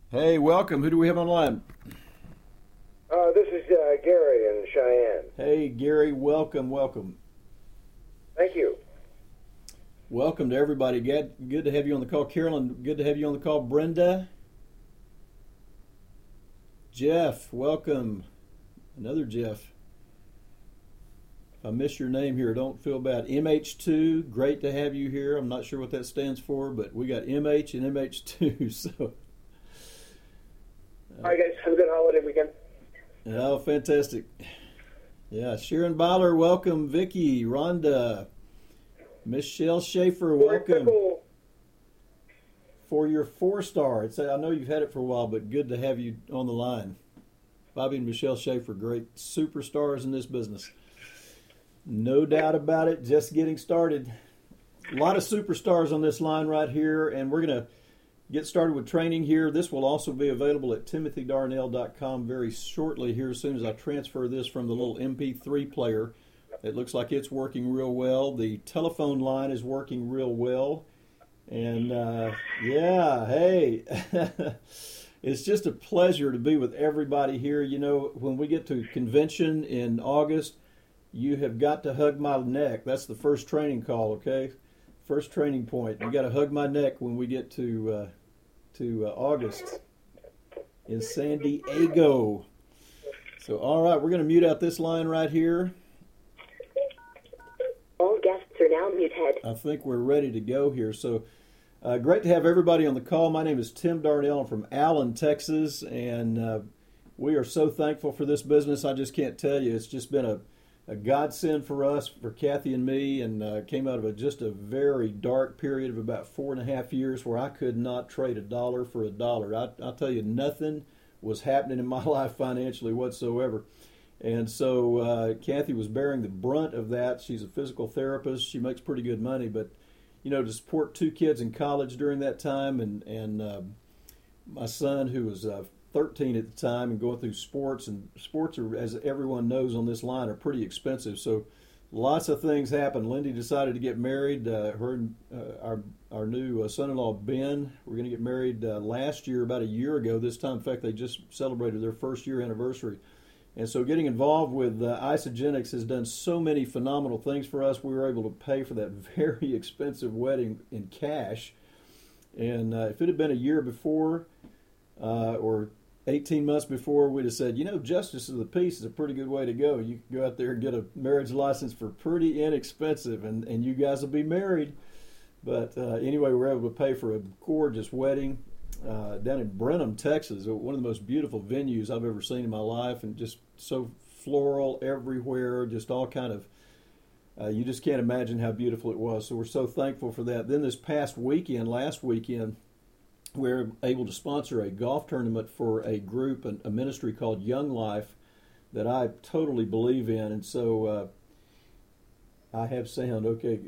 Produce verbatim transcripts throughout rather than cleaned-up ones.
Hey, welcome. Who do we have online? Uh, this is uh, Gary in Cheyenne. Hey, Gary, welcome, welcome. Thank you. Welcome to everybody. Good, good to have you on the call. Carolyn, good to have you on the call. Brenda, Jeff, welcome. Another Jeff. If I miss your name here, don't feel bad. M H two, great to have you here. I'm not sure what that stands for, but we got M H and M H two, so... All right, guys. Have a good holiday weekend. Oh, fantastic. Yeah, Sharon Byler, welcome. Vicky, Rhonda, Michelle Schaefer, welcome. For your four-star. It's, I know you've had it for a while, but good to have you on the line. Bobby and Michelle Schaefer, great superstars in this business. No doubt about it, just getting started. A lot of superstars on this line right here, and we're going to get started with training here. This will also be available at timothy darnell dot com very shortly here as soon as I transfer this from the little M P three player. It looks like it's working real well. The telephone line is working real well. And, uh, yeah, hey, it's just a pleasure to be with everybody here. You know, when we get to convention in August, you have got to hug my neck. That's the first training call, okay? First training point. You got to hug my neck when we get to uh, to uh, August in San Diego. So, all right, we're going to mute out this line right here. All guests are now muted. I think we're ready to go here. So, uh, great to have everybody on the call. My name is Tim Darnell. I'm from Allen, Texas, and uh, we are so thankful for this business. I just can't tell you. It's just been a a godsend for us, for Kathy and me, and uh, came out of a, just a very dark period of about four and a half years where I could not trade a dollar for a dollar. I, I'll tell you, nothing was happening in my life financially whatsoever. And so uh, Kathy was bearing the brunt of that. She's a physical therapist. She makes pretty good money, but, you know, to support two kids in college during that time, and, and uh, my son, who was uh, thirteen at the time and going through sports, and sports are, as everyone knows on this line, are pretty expensive. So lots of things happened. Lindy decided to get married. Uh, her and uh, our our new uh, son-in-law Ben were going to get married uh, last year, about a year ago this time. In fact, they just celebrated their first year anniversary. And so getting involved with uh, Isagenix has done so many phenomenal things for us. We were able to pay for that very expensive wedding in cash. And uh, if it had been a year before uh, or eighteen months before, we'd have said, you know, justice of the peace is a pretty good way to go. You can go out there and get a marriage license for pretty inexpensive, and, and you guys will be married. But uh, anyway, we were able to pay for a gorgeous wedding uh, down in Brenham, Texas, one of the most beautiful venues I've ever seen in my life, and just so floral everywhere, just all kind of, uh, you just can't imagine how beautiful it was. So we're so thankful for that. Then this past weekend, last weekend, we were able to sponsor a golf tournament for a group, a ministry called Young Life, that I totally believe in. And so uh, I have sound. Okay.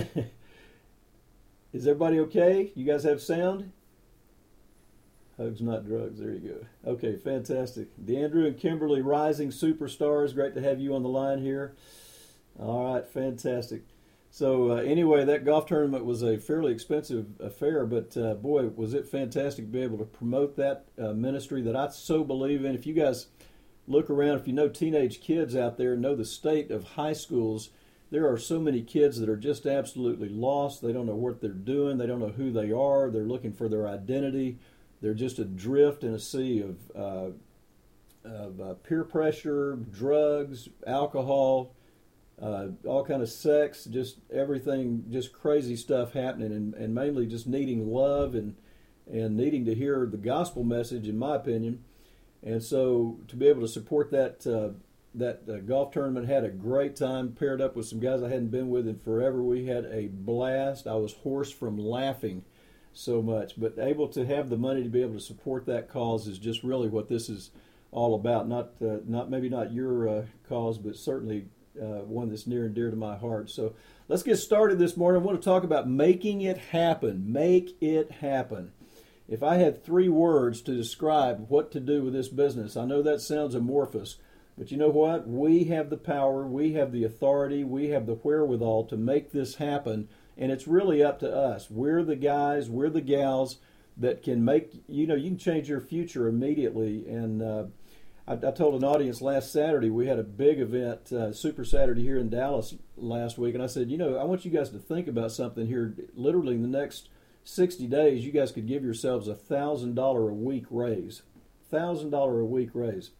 Is everybody okay? You guys have sound? Hugs, not drugs. There you go. Okay, fantastic. DeAndrew and Kimberly, rising superstars. Great to have you on the line here. All right, fantastic. So uh, anyway, that golf tournament was a fairly expensive affair, but uh, boy, was it fantastic to be able to promote that uh, ministry that I so believe in. If you guys look around, if you know teenage kids out there, know the state of high schools, there are so many kids that are just absolutely lost. They don't know what they're doing. They don't know who they are. They're looking for their identity. They're just adrift in a sea of, uh, of uh, peer pressure, drugs, alcohol, Uh, all kind of sex, just everything, just crazy stuff happening, and, and mainly just needing love and and needing to hear the gospel message, in my opinion. And so to be able to support that uh, that uh, golf tournament, had a great time, paired up with some guys I hadn't been with in forever. We had a blast. I was hoarse from laughing so much, but able to have the money to be able to support that cause is just really what this is all about. Not uh, not maybe not your uh, cause, but certainly Uh, one that's near and dear to my heart. So let's get started this morning. I want to talk about making it happen. Make it happen. If I had three words to describe what to do with this business, I know that sounds amorphous, but you know what? We have the power, we have the authority, we have the wherewithal to make this happen, and it's really up to us. We're the guys, we're the gals that can make, you know, you can change your future immediately. And uh, I, I told an audience last Saturday, we had a big event, uh, Super Saturday here in Dallas last week, and I said, you know, I want you guys to think about something here. Literally in the next sixty days, you guys could give yourselves a one thousand dollars a week raise. one thousand dollars a week raise.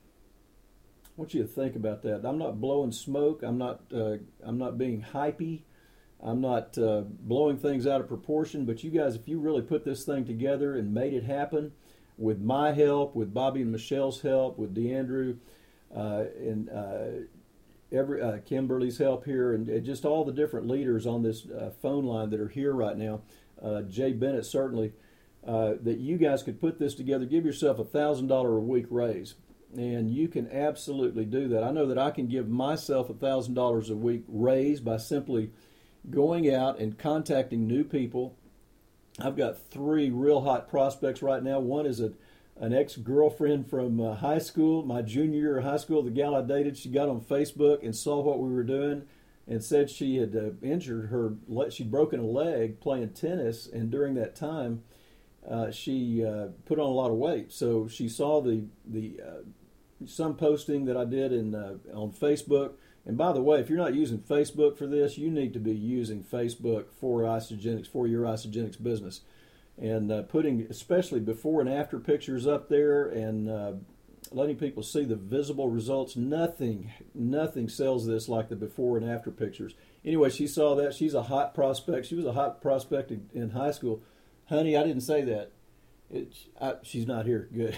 I want you to think about that. I'm not blowing smoke. I'm not. Uh, I'm not being hypey. I'm not uh, blowing things out of proportion. But you guys, if you really put this thing together and made it happen, with my help, with Bobby and Michelle's help, with DeAndrew, uh, and uh, every uh, Kimberly's help here, and, and just all the different leaders on this uh, phone line that are here right now. Uh, Jay Bennett certainly. Uh, that you guys could put this together. Give yourself a one thousand dollars a week raise. And you can absolutely do that. I know that I can give myself a one thousand dollars a week raise by simply going out and contacting new people. I've got three real hot prospects right now. One is a, an ex-girlfriend from uh, high school, my junior year of high school, the gal I dated. She got on Facebook and saw what we were doing and said she had uh, injured her, she'd broken a leg playing tennis, and during that time, uh, she uh, put on a lot of weight. So she saw the, the uh, some posting that I did in uh, on Facebook. And by the way, if you're not using Facebook for this, you need to be using Facebook for Isagenix, for your Isagenix business. And uh, putting especially before and after pictures up there and uh, letting people see the visible results. Nothing, nothing sells this like the before and after pictures. Anyway, she saw that. She's a hot prospect. She was a hot prospect in, in high school. Honey, I didn't say that. It, I, she's not here. Good.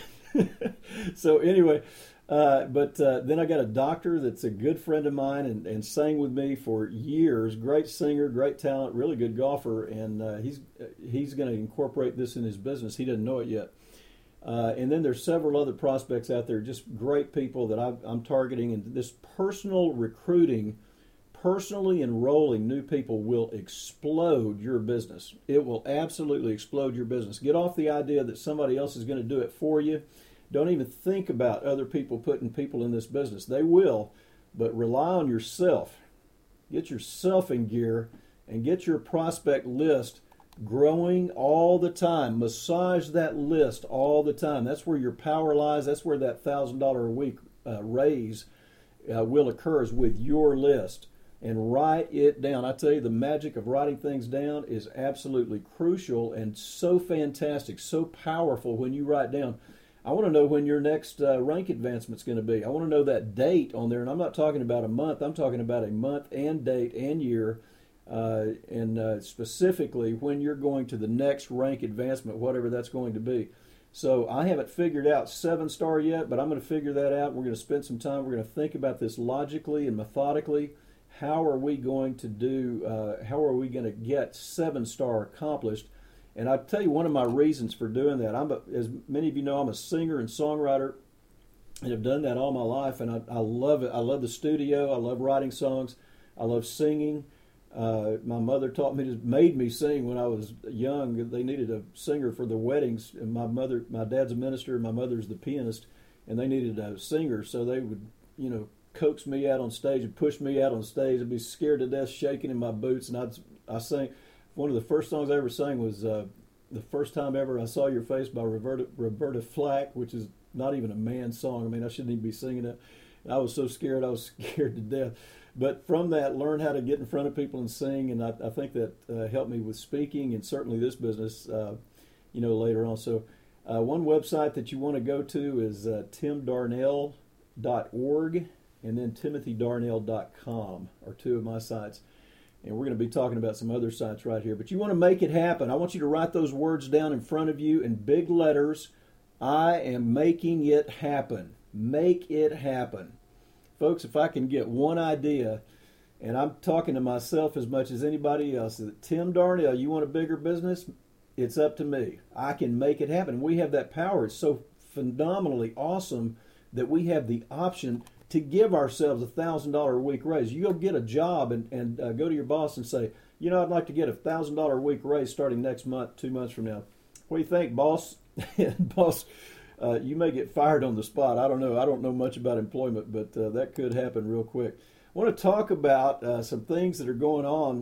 So anyway, uh, but uh, then I got a doctor that's a good friend of mine and, and sang with me for years. Great singer, great talent, really good golfer, and uh, he's he's going to incorporate this in his business. He doesn't know it yet. Uh, and then there's several other prospects out there, just great people that I've, I'm targeting. And this personal recruiting, personally enrolling new people will explode your business. It will absolutely explode your business. Get off the idea that somebody else is going to do it for you. Don't even think about other people putting people in this business. They will, but rely on yourself. Get yourself in gear and get your prospect list growing all the time. Massage that list all the time. That's where your power lies. That's where that one thousand dollars a week uh, raise uh, will occur, is with your list. And write it down. I tell you, the magic of writing things down is absolutely crucial and so fantastic, so powerful when you write down. I want to know when your next uh, rank advancement is going to be. I want to know that date on there. And I'm not talking about a month. I'm talking about a month and date and year. Uh, and uh, specifically when you're going to the next rank advancement, whatever that's going to be. So I haven't figured out seven star yet, but I'm going to figure that out. We're going to spend some time. We're going to think about this logically and methodically. How are we going to do, uh, how are we going to get seven star accomplished? And I'll tell you one of my reasons for doing that. I'm a, as many of you know, I'm a singer and songwriter, and have done that all my life, and I, I love it. I love the studio. I love writing songs. I love singing. Uh, my mother taught me, to, made me sing when I was young. They needed a singer for the weddings, and my mother, my dad's a minister, my mother's the pianist, and they needed a singer, so they would, you know, coax me out on stage and push me out on stage. I'd be scared to death, shaking in my boots, and I'd I sang. One of the first songs I ever sang was uh, The First Time Ever I Saw Your Face by Roberta, Roberta Flack, which is not even a man's song. I mean, I shouldn't even be singing it. I was so scared, I was scared to death. But from that, learn how to get in front of people and sing, and I, I think that uh, helped me with speaking and certainly this business, uh, you know, later on. So uh, one website that you want to go to is uh, tim darnell dot org, and then timothy darnell dot com are two of my sites. And we're going to be talking about some other sites right here. But you want to make it happen. I want you to write those words down in front of you in big letters. I am making it happen. Make it happen. Folks, if I can get one idea, and I'm talking to myself as much as anybody else, that Tim Darnell, you want a bigger business? It's up to me. I can make it happen. We have that power. It's so phenomenally awesome that we have the option to give ourselves a one thousand dollars a week raise. You go get a job and, and uh, go to your boss and say, you know, I'd like to get a one thousand dollars a week raise starting next month, two months from now. What do you think, boss? Boss, uh, you may get fired on the spot. I don't know. I don't know much about employment, but uh, that could happen real quick. I want to talk about uh, some things that are going on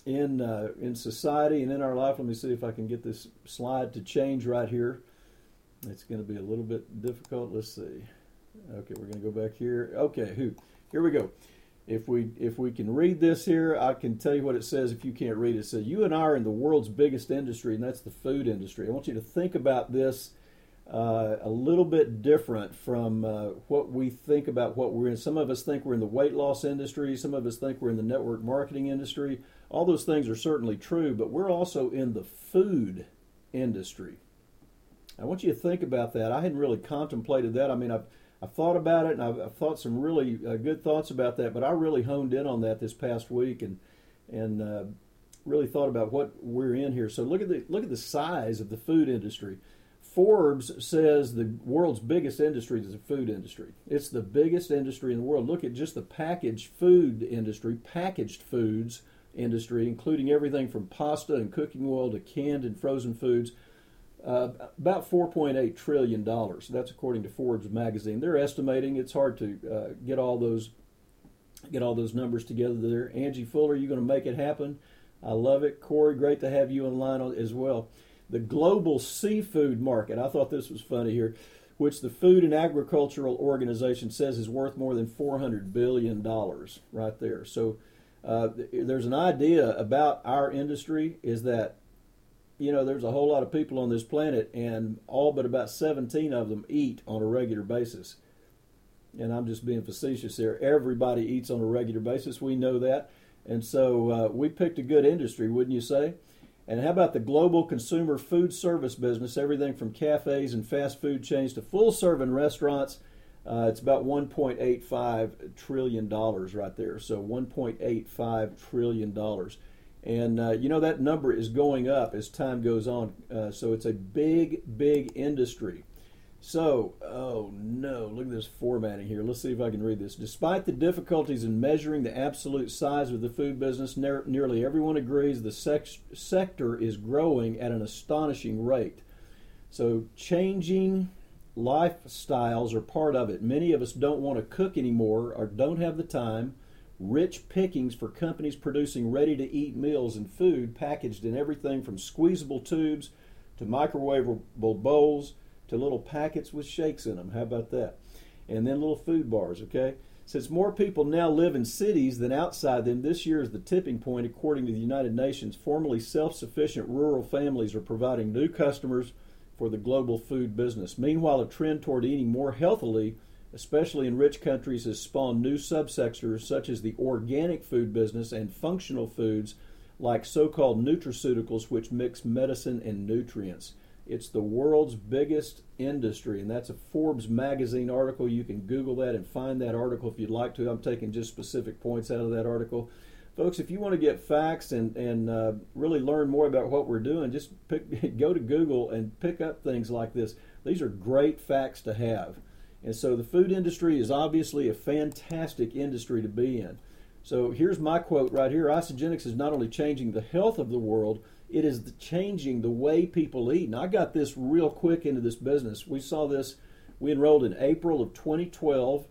in uh, in society and in our life. Let me see if I can get this slide to change right here. It's going to be a little bit difficult. Let's see. Okay, we're going to go back here. Okay, who? Here we go. If we if we can read this here, I can tell you what it says. If you can't read it, it says, you and I are in the world's biggest industry, and that's the food industry. I want you to think about this uh, a little bit different from uh, what we think about what we're in. Some of us think we're in the weight loss industry. Some of us think we're in the network marketing industry. All those things are certainly true, but we're also in the food industry. I want you to think about that. I hadn't really contemplated that. I mean, I've I've thought about it, and I've, I've thought some really uh, good thoughts about that, but I really honed in on that this past week and and uh, really thought about what we're in here. So look at the look at the size of the food industry. Forbes says the world's biggest industry is the food industry. It's the biggest industry in the world. Look at just the packaged food industry, packaged foods industry, including everything from pasta and cooking oil to canned and frozen foods. Uh, about four point eight trillion dollars. That's according to Forbes magazine. They're estimating. It's hard to uh, get all those get all those numbers together there. Angie Fuller, you going to make it happen? I love it. Corey, great to have you online as well. The global seafood market, I thought this was funny here, which the Food and Agricultural Organization says is worth more than four hundred billion dollars right there. So uh, there's an idea about our industry is that, you know, there's a whole lot of people on this planet, and all but about seventeen of them eat on a regular basis. And I'm just being facetious there. Everybody eats on a regular basis. We know that. And so uh, we picked a good industry, wouldn't you say? And how about the global consumer food service business, everything from cafes and fast food chains to full-serving restaurants? Uh, it's about one point eight five trillion dollars right there. So one point eight five trillion dollars. And, uh, you know, that number is going up as time goes on. Uh, so it's a big, big industry. So, oh no, look at this formatting here. Let's see if I can read this. Despite the difficulties in measuring the absolute size of the food business, ne- nearly everyone agrees the sex- sector is growing at an astonishing rate. So changing lifestyles are part of it. Many of us don't want to cook anymore or don't have the time. Rich pickings for companies producing ready-to-eat meals and food packaged in everything from squeezable tubes to microwavable bowls to little packets with shakes in them. How about that? And then little food bars, okay? Since more people now live in cities than outside them, this year is the tipping point, according to the United Nations. Formerly self-sufficient rural families are providing new customers for the global food business. Meanwhile, a trend toward eating more healthily, especially in rich countries, has spawned new subsectors such as the organic food business and functional foods like so-called nutraceuticals, which mix medicine and nutrients. It's the world's biggest industry, and that's a Forbes magazine article. You can Google that and find that article if you'd like to. I'm taking just specific points out of that article. Folks, if you want to get facts and, and uh, really learn more about what we're doing, just pick, go to Google and pick up things like this. These are great facts to have. And so the food industry is obviously a fantastic industry to be in. So here's my quote right here. Isagenix is not only changing the health of the world, it is the changing the way people eat. And I got this real quick into this business. We saw this, we enrolled in April of twenty twelve,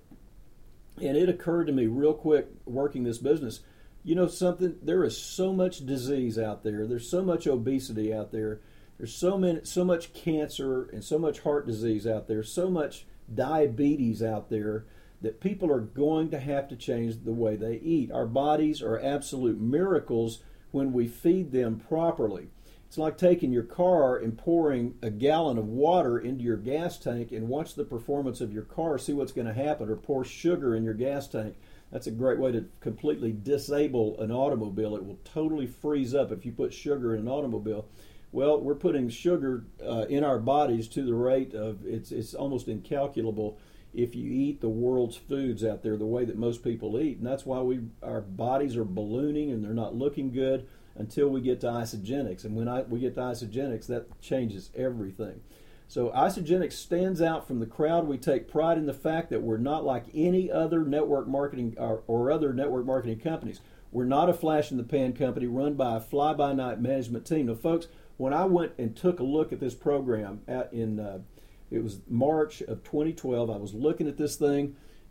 and it occurred to me real quick working this business. You know something? There is so much disease out there. There's so much obesity out there. There's so many, so much cancer and so much heart disease out there, so much diabetes out there, that people are going to have to change the way they eat. Our bodies are absolute miracles when we feed them properly. It's like taking your car and pouring a gallon of water into your gas tank and watch the performance of your car, see what's going to happen, or pour sugar in your gas tank. That's a great way to completely disable an automobile. It will totally freeze up if you put sugar in an automobile. Well, we're putting sugar uh, in our bodies to the rate of, it's it's almost incalculable if you eat the world's foods out there the way that most people eat. And that's why we our bodies are ballooning and they're not looking good until we get to Isagenix. And when I, we get to Isagenix, that changes everything. So Isagenix stands out from the crowd. We take pride in the fact that we're not like any other network marketing or, or other network marketing companies. We're not a flash-in-the-pan company run by a fly-by-night management team. Now, folks, when I went and took a look at this program at, in uh, it was March of twenty twelve, I was looking at this thing,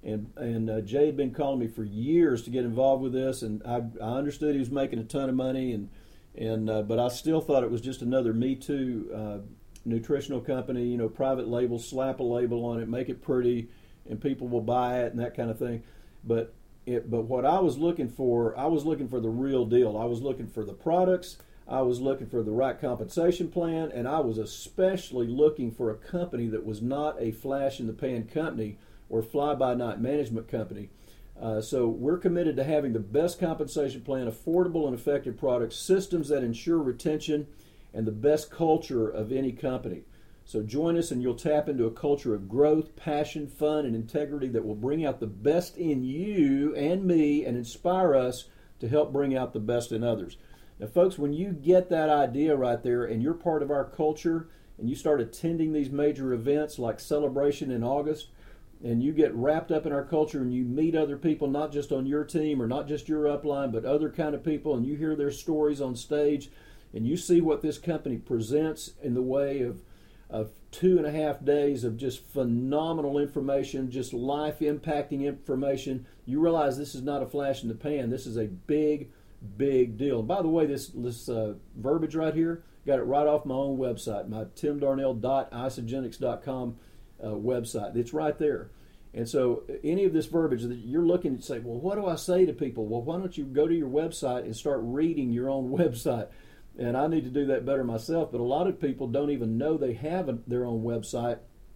And and uh, Jay had been calling me for years to get involved with this, and I, I understood he was making a ton of money, and and uh, but I still thought it was just another Me Too uh, nutritional company, you know, private label, slap a label on it, make it pretty, and people will buy it and that kind of thing. But it, but what I was looking for, I was looking for the real deal. I was looking for the products. I was looking for the right compensation plan, and I was especially looking for a company that was not a flash in the pan company or fly-by-night management company. Uh, so we're committed to having the best compensation plan, affordable and effective products, systems that ensure retention, and the best culture of any company. So join us and you'll tap into a culture of growth, passion, fun, and integrity that will bring out the best in you and me and inspire us to help bring out the best in others. Now, folks, when you get that idea right there and you're part of our culture and you start attending these major events like Celebration in August, and you get wrapped up in our culture and you meet other people, not just on your team or not just your upline, but other kind of people, and you hear their stories on stage, and you see what this company presents in the way of, of two and a half days of just phenomenal information, just life-impacting information, you realize this is not a flash in the pan. This is a big, big deal. And by the way, this, this uh, verbiage right here, got it right off my own website, my tim darnell dot isagenix dot com Uh, website. It's right there. And so any of this verbiage that you're looking to say, well, what do I say to people? Well, why don't you go to your website and start reading your own website? And I need to do that better myself, but a lot of people don't even know they have a, their own website.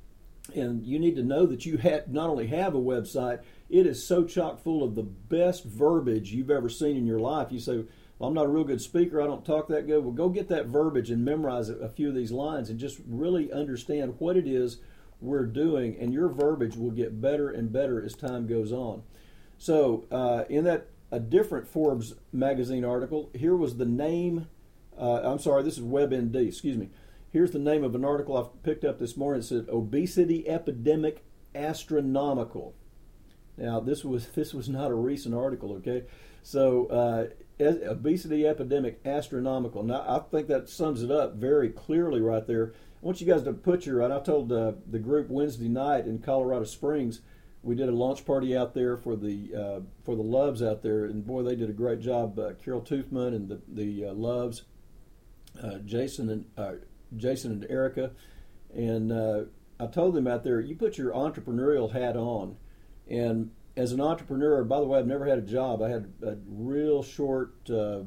And you need to know that you have, not only have a website, it is so chock full of the best verbiage you've ever seen in your life. You say, well, I'm not a real good speaker, I don't talk that good. Well, go get that verbiage and memorize a few of these lines and just really understand what it is we're doing, and your verbiage will get better and better as time goes on. So uh, in that a different Forbes magazine article, here was the name, uh, I'm sorry, this is WebMD, excuse me. Here's the name of an article I picked up this morning. It said, Obesity Epidemic Astronomical. Now, this was this was not a recent article, okay? So, uh, Obesity Epidemic Astronomical. Now, I think that sums it up very clearly right there. I want you guys to put your, and I told uh, the group Wednesday night in Colorado Springs, we did a launch party out there for the uh, for the Loves out there, and boy, they did a great job. Uh, Carol Toothman and the the uh, Loves, uh, Jason and uh, Jason and Erica, and uh, I told them out there, you put your entrepreneurial hat on, and as an entrepreneur, by the way, I've never had a job. I had a real short uh,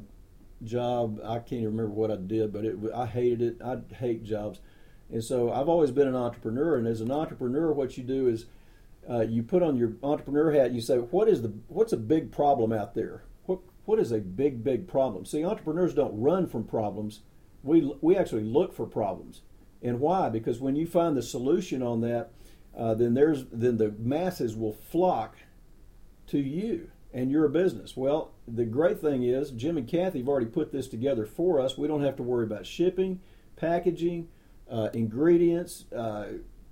job. I can't even remember what I did, but it, I hated it. I hate jobs. And so I've always been an entrepreneur, and as an entrepreneur, what you do is uh, you put on your entrepreneur hat and you say, what is the what's a big problem out there? What what is a big, big problem? See, entrepreneurs don't run from problems. We we actually look for problems. And why? Because when you find the solution on that, uh, then there's then the masses will flock to you and your business. Well, the great thing is Jim and Kathy have already put this together for us. We don't have to worry about shipping, packaging, Uh, ingredients, uh,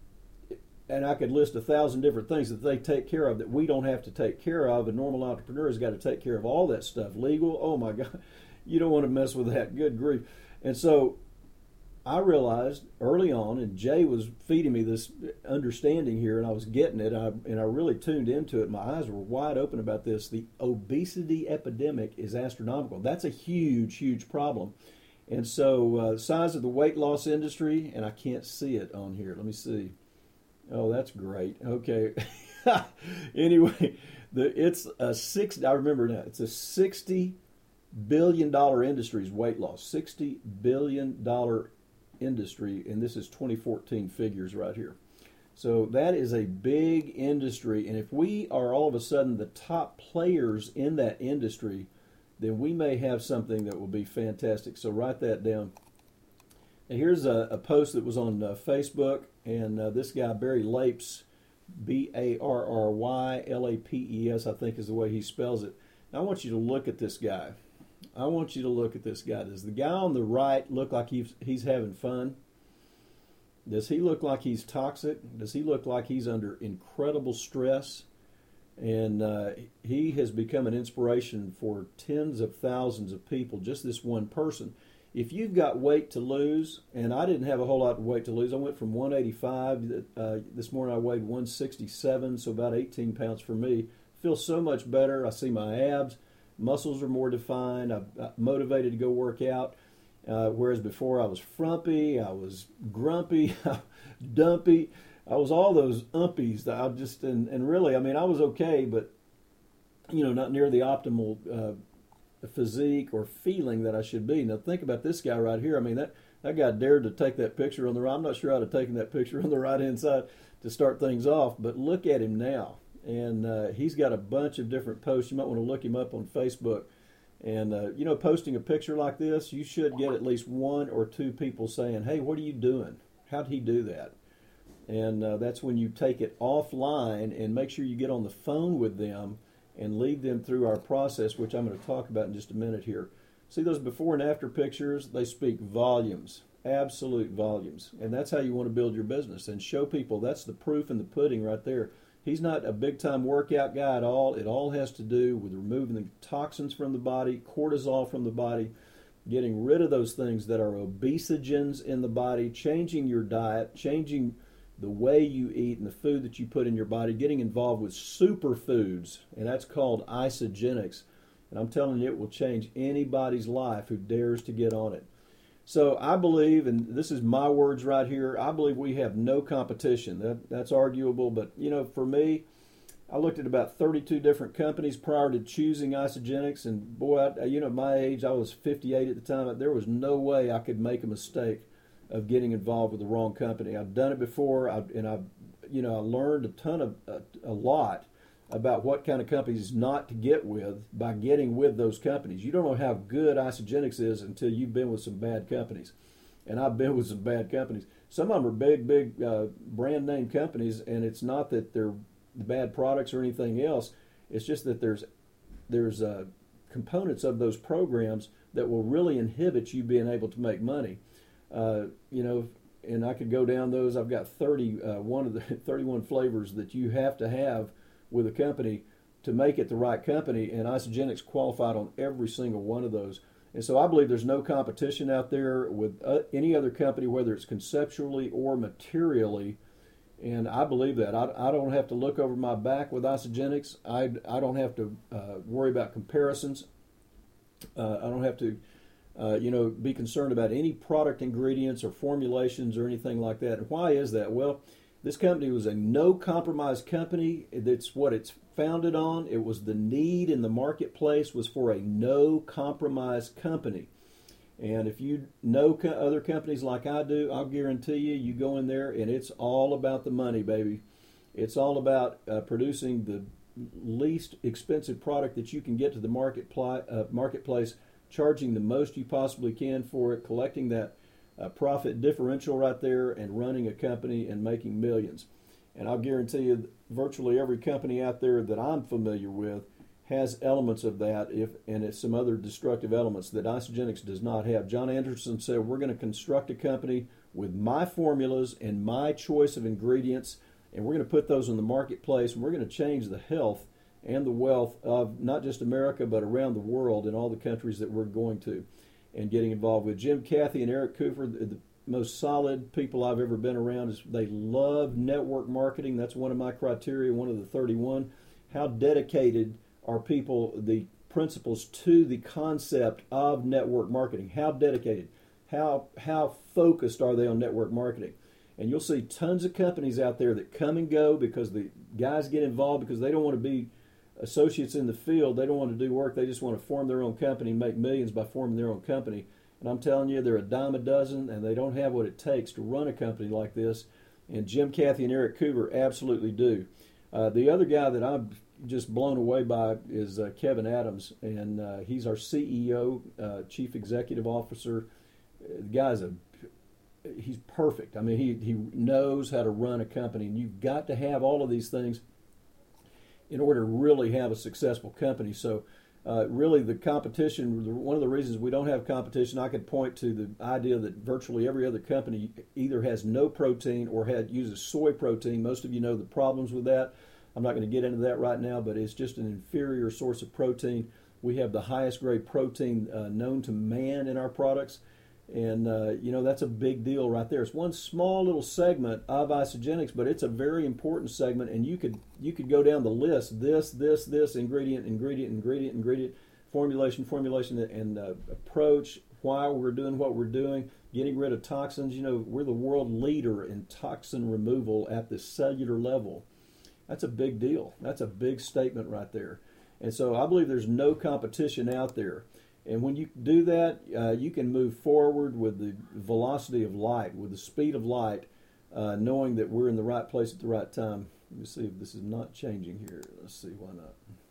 and I could list a thousand different things that they take care of that we don't have to take care of. A normal entrepreneur has got to take care of all that stuff. Legal, oh my God, you don't want to mess with that. Good grief. And so I realized early on, and Jay was feeding me this understanding here, and I was getting it, and I, and I really tuned into it. My eyes were wide open about this. The obesity epidemic is astronomical. That's a huge, huge problem. And so, uh, size of the weight loss industry, and I can't see it on here. Let me see. Oh, that's great. Okay. Anyway, the it's a six. I remember now. It's a sixty billion dollar industry. Is weight loss. Sixty billion dollar industry, and this is twenty fourteen figures right here. So that is a big industry, and if we are all of a sudden the top players in that industry, then we may have something that will be fantastic. So write that down. And here's a, a post that was on uh, Facebook, and uh, this guy, Barry Lapes, B A R R Y L A P E S, I think is the way he spells it. Now, I want you to look at this guy. I want you to look at this guy. Does the guy on the right look like he's, he's having fun? Does he look like he's toxic? Does he look like he's under incredible stress? And uh, he has become an inspiration for tens of thousands of people, just this one person. if you've got weight to lose, and I didn't have a whole lot of weight to lose. I went from one eighty-five. Uh, this morning I weighed one sixty-seven, so about eighteen pounds for me. Feel so much better. I see my abs. Muscles are more defined. I'm motivated to go work out. Uh, whereas before I was frumpy, I was grumpy, dumpy. I was all those umpies that I just, and, and really, I mean, I was okay, but, you know, not near the optimal uh, physique or feeling that I should be. Now think about this guy right here. I mean, that, that guy dared to take that picture on the right. I'm not sure I'd have taken that picture on the right-hand side to start things off, but look at him now. And uh, he's got a bunch of different posts. You might want to look him up on Facebook. And, uh, you know, posting a picture like this, you should get at least one or two people saying, hey, what are you doing? How'd he do that? And uh, that's when you take it offline and make sure you get on the phone with them and lead them through our process, which I'm going to talk about in just a minute here. See those before and after pictures? They speak volumes, absolute volumes. And that's how you want to build your business and show people. That's the proof in the pudding right there. He's not a big-time workout guy at all. It all has to do with removing the toxins from the body, cortisol from the body, getting rid of those things that are obesogens in the body, changing your diet, changing the way you eat and the food that you put in your body, getting involved with superfoods, and that's called isogenics. And I'm telling you, it will change anybody's life who dares to get on it. So I believe, and this is my words right here, I believe we have no competition. That, that's arguable, but, you know, for me, I looked at about thirty-two different companies prior to choosing Isogenics, and boy, I, you know, my age, I was fifty-eight at the time. There was no way I could make a mistake of getting involved with the wrong company. I've done it before, I, and I, you know, I learned a ton of, a, a lot about what kind of companies not to get with by getting with those companies. You don't know how good Isogenics is until you've been with some bad companies. And I've been with some bad companies. Some of them are big, big uh, brand name companies, and it's not that they're bad products or anything else. It's just that there's there's uh, components of those programs that will really inhibit you being able to make money. Uh, you know, and I could go down those. I've got thirty, uh, one of the thirty-one flavors that you have to have with a company to make it the right company, and Isogenics qualified on every single one of those. And so I believe there's no competition out there with uh, any other company, whether it's conceptually or materially, and I believe that. I, I don't have to look over my back with Isogenics. I, I don't have to uh, worry about comparisons. Uh, I don't have to, uh, you know, be concerned about any product ingredients or formulations or anything like that. And why is that? Well, this company was a no-compromise company. That's what it's founded on. It was the need in the marketplace was for a no-compromise company. And if you know co- other companies like I do, I'll guarantee you, you go in there and it's all about the money, baby. It's all about uh, producing the least expensive product that you can get to the market pli- uh, marketplace, charging the most you possibly can for it, collecting that a profit differential right there, and running a company and making millions. And I'll guarantee you virtually every company out there that I'm familiar with has elements of that, if and it's some other destructive elements that Isogenics does not have. John Anderson said, we're going to construct a company with my formulas and my choice of ingredients, and we're going to put those in the marketplace, and we're going to change the health and the wealth of not just America, but around the world in all the countries that we're going to and getting involved with. Jim, Kathy, and Eric Cooper, the most solid people I've ever been around. Is they love network marketing. That's one of my criteria, one of the thirty-one. How dedicated are people, the principles to the concept of network marketing? How dedicated? How how focused are they on network marketing? And you'll see tons of companies out there that come and go because the guys get involved because they don't want to be associates in the field. They don't want to do work. They just want to form their own company and make millions by forming their own company. And I'm telling you, they're a dime a dozen, and they don't have what it takes to run a company like this. And Jim, Kathy, and Eric Coover absolutely do. Uh, the other guy that I'm just blown away by is uh, Kevin Adams, and uh, he's our C E O, uh, Chief Executive Officer. The guy's a he's perfect. I mean, he he knows how to run a company, and you've got to have all of these things in order to really have a successful company. So uh, really the competition, one of the reasons we don't have competition, I could point to the idea that virtually every other company either has no protein or had uses soy protein. Most of you know the problems with that. I'm not going to get into that right now, but it's just an inferior source of protein. We have the highest grade protein uh, known to man in our products. And, uh, you know, that's a big deal right there. It's one small little segment of Isagenix, but it's a very important segment. And you could you could go down the list, this, this, this, ingredient, ingredient, ingredient, ingredient, formulation, formulation, and uh, approach, why we're doing what we're doing, getting rid of toxins. You know, we're the world leader in toxin removal at the cellular level. That's a big deal. That's a big statement right there. And so I believe there's no competition out there. And when you do that, uh, you can move forward with the velocity of light, with the speed of light, uh, knowing that we're in the right place at the right time. Let me see if this is not changing here. Let's see, why not?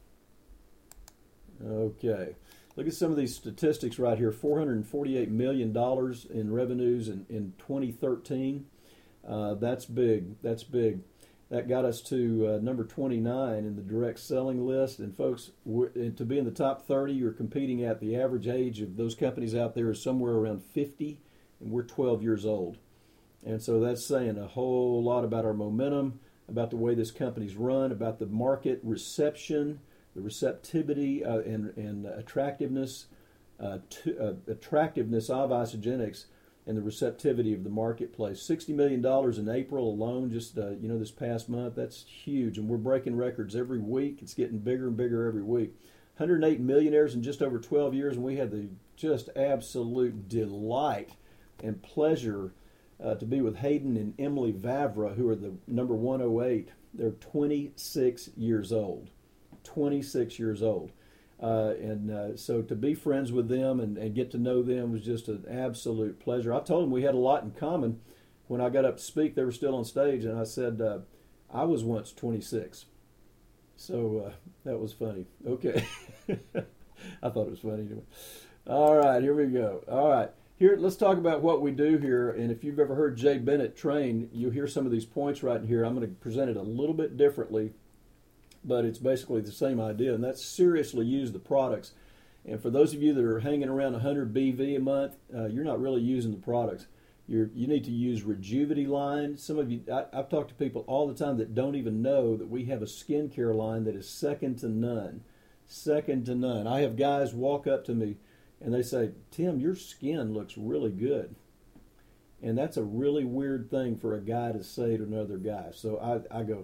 Okay. Look at some of these statistics right here. four hundred forty-eight million dollars in revenues in, in twenty thirteen. Uh, that's big. That's big. That got us to uh, number twenty-nine in the direct selling list. And folks, to be in the top thirty, you're competing at the average age of those companies out there is somewhere around fifty, and we're twelve years old. And so that's saying a whole lot about our momentum, about the way this company's run, about the market reception, the receptivity uh, and, and attractiveness, uh, to, uh, attractiveness of Isagenix, and the receptivity of the marketplace. sixty million dollars in April alone, just uh, you know, this past month. That's huge, and we're breaking records every week. It's getting bigger and bigger every week. one hundred eight millionaires in just over twelve years, and we had the just absolute delight and pleasure uh, to be with Hayden and Emily Vavra, who are the number one oh eight. They're twenty-six years old. twenty-six years old. Uh, and uh, so to be friends with them and, and get to know them was just an absolute pleasure. I told them we had a lot in common. When I got up to speak, they were still on stage, and I said, uh, I was once twenty-six. So uh, that was funny. Okay. I thought it was funny anyway. All right, here we go. All right. Here, let's talk about what we do here. And if you've ever heard Jay Bennett train, you'll hear some of these points right in here. I'm going to present it a little bit differently, but it's basically the same idea, and that's seriously use the products. And for those of you that are hanging around one hundred B V a month, uh, you're not really using the products. You're, you need to use Rejuvity line. Some of you, I, I've talked to people all the time that don't even know that we have a skincare line that is second to none. Second to none. I have guys walk up to me and they say, Tim, your skin looks really good. And that's a really weird thing for a guy to say to another guy. So I, I go,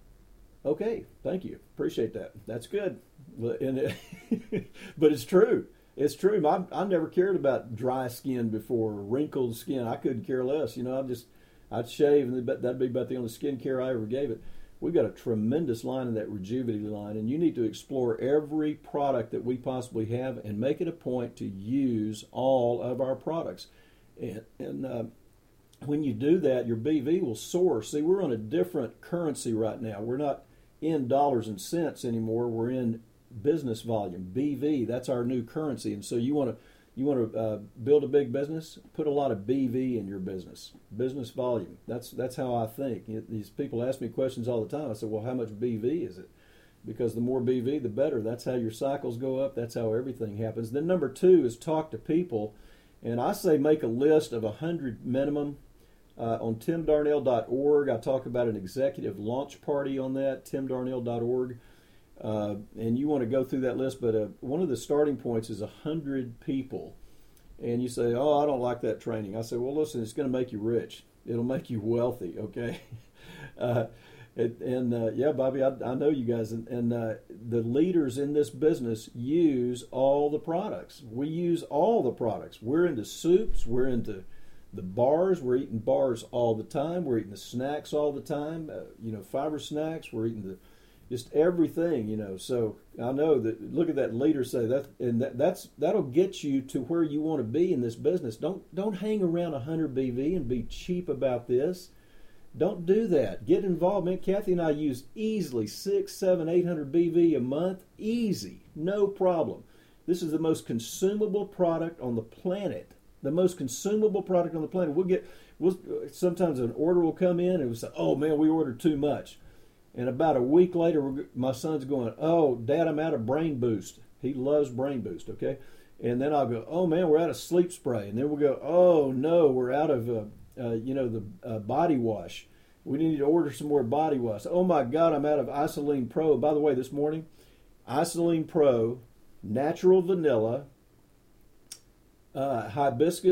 okay, thank you. Appreciate that. That's good. But, and it, but it's true. It's true. I, I never cared about dry skin before, wrinkled skin. I couldn't care less. You know, I just, I'd shave, and that'd be about the only skincare I ever gave it. We've got a tremendous line in that Rejuvity line, and you need to explore every product that we possibly have and make it a point to use all of our products. And, and uh, when you do that, your B V will soar. See, we're on a different currency right now. We're not in dollars and cents anymore. We're in business volume, B V. That's our new currency. And so you want to you want to uh, build a big business, put a lot of B V in your business, business volume. That's that's how I think. These people ask me questions all the time. I say, well, how much B V is it? Because the more B V, the better. That's how your cycles go up. That's how everything happens. Then number two is talk to people. And I say make a list of one hundred minimum. Uh, on tim darnell dot org, I talk about an executive launch party on that, tim darnell dot org. Uh, and you want to go through that list, but uh, one of the starting points is one hundred people. And you say, oh, I don't like that training. I say, well, listen, it's going to make you rich. It'll make you wealthy, okay? uh, it, and, uh, yeah, Bobby, I, I know you guys. And, and uh, the leaders in this business use all the products. We use all the products. We're into soups. We're into the bars. We're eating bars all the time. We're eating the snacks all the time, uh, you know, fiber snacks. We're eating the just everything, you know. So I know that. Look at that leader say that, and that, that's that'll get you to where you want to be in this business. Don't don't hang around one hundred B V and be cheap about this. Don't do that. Get involved, man. Kathy and I use easily six, seven, eight hundred B V a month, easy, no problem. This is the most consumable product on the planet. The most consumable product on the planet. We'll get. We'll sometimes an order will come in and we'll say, "Oh man, we ordered too much." And about a week later, we're, my son's going, oh, Dad, I'm out of Brain Boost. He loves Brain Boost, okay? And then I'll go, oh, man, we're out of sleep spray. And then we'll go, oh, no, we're out of, uh, uh, you know, the uh, body wash. We need to order some more body wash. Oh, my God, I'm out of Isoline Pro. By the way, this morning, Isoline Pro, natural vanilla, uh, hibiscus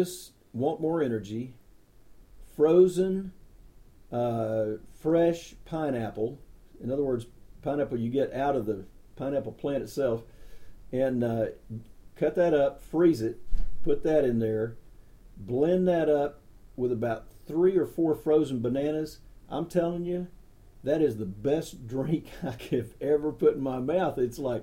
want more energy, frozen, uh, fresh pineapple. In other words, pineapple you get out of the pineapple plant itself, and uh, cut that up, freeze it, put that in there, blend that up with about three or four frozen bananas. I'm telling you, that is the best drink I could have ever put in my mouth. It's like,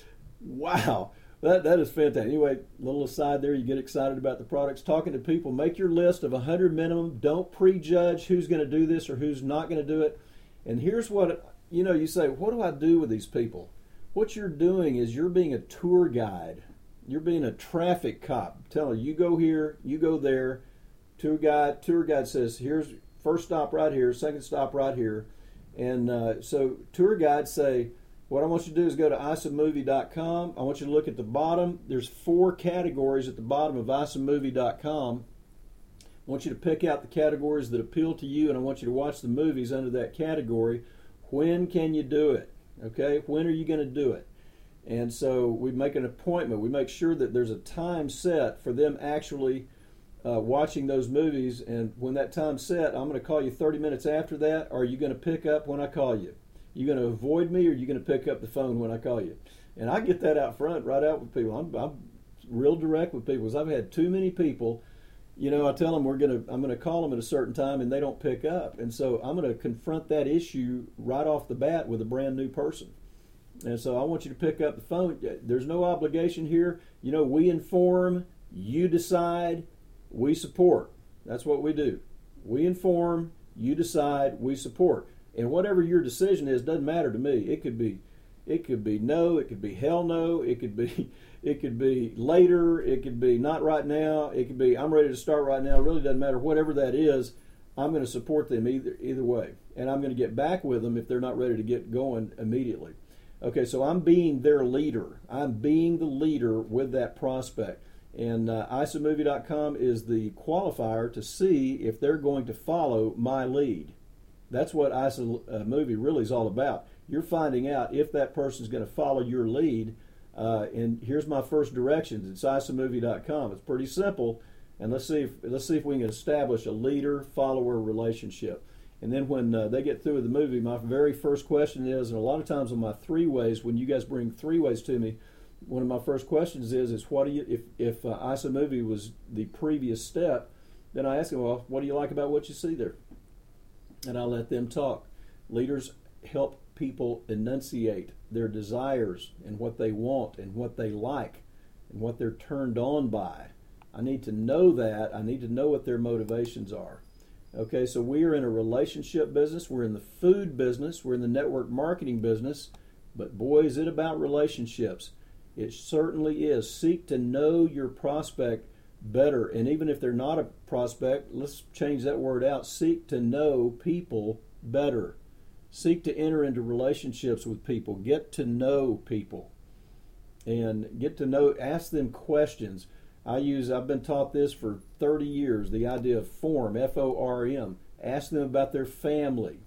wow, that that is fantastic. Anyway, little aside there, you get excited about the products. Talking to people, make your list of one hundred minimum. Don't prejudge who's going to do this or who's not going to do it. And here's what, you know, you say, what do I do with these people? What you're doing is you're being a tour guide. You're being a traffic cop. Tell them, you go here, you go there. Tour guide, tour guide says, here's first stop right here, second stop right here. And uh, so tour guides say, what I want you to do is go to isomovie dot com. I want you to look at the bottom. There's four categories at the bottom of isomovie dot com. I want you to pick out the categories that appeal to you, and I want you to watch the movies under that category. When can you do it? Okay, when are you going to do it? And so we make an appointment. We make sure that there's a time set for them actually uh, watching those movies. And when that time's set, I'm going to call you thirty minutes after that. Or are you going to pick up when I call you? You going to avoid me, or are you going to pick up the phone when I call you? And I get that out front, right out with people. I'm, I'm real direct with people because I've had too many people. You know, I tell them we're going to, I'm going to call them at a certain time, and they don't pick up. And so I'm going to confront that issue right off the bat with a brand new person. And so I want you to pick up the phone. There's no obligation here. You know, we inform, you decide, we support. That's what we do. We inform, you decide, we support. And whatever your decision is doesn't matter to me. It could be, it could be no, it could be hell no, it could be, it could be later, it could be not right now, it could be I'm ready to start right now. It really doesn't matter. Whatever that is, I'm going to support them either either way, and I'm going to get back with them if they're not ready to get going immediately. Okay, so I'm being their leader. I'm being the leader with that prospect. And uh, isomovie dot com is the qualifier to see if they're going to follow my lead. That's what iSoMovie really is all about. You're finding out if that person's going to follow your lead. Uh, and here's my first directions. It's isomovie dot com. It's pretty simple. And let's see if let's see if we can establish a leader-follower relationship. And then when uh, they get through with the movie, my very first question is, and a lot of times on my three ways, when you guys bring three ways to me, one of my first questions is, is what do you, if, if uh, iSoMovie was the previous step, then I ask them, well, what do you like about what you see there? And I let them talk. Leaders help people enunciate their desires and what they want and what they like and what they're turned on by. I need to know that. I need to know what their motivations are. Okay, so we are in a relationship business. We're in the food business. We're in the network marketing business. But boy, is it about relationships. It certainly is. Seek to know your prospect better. And even if they're not a prospect, let's change that word out. Seek to know people better. Seek to enter into relationships with people. Get to know people. And get to know, ask them questions. I use, I've been taught this for thirty years, the idea of form, F O R M. Ask them about their family.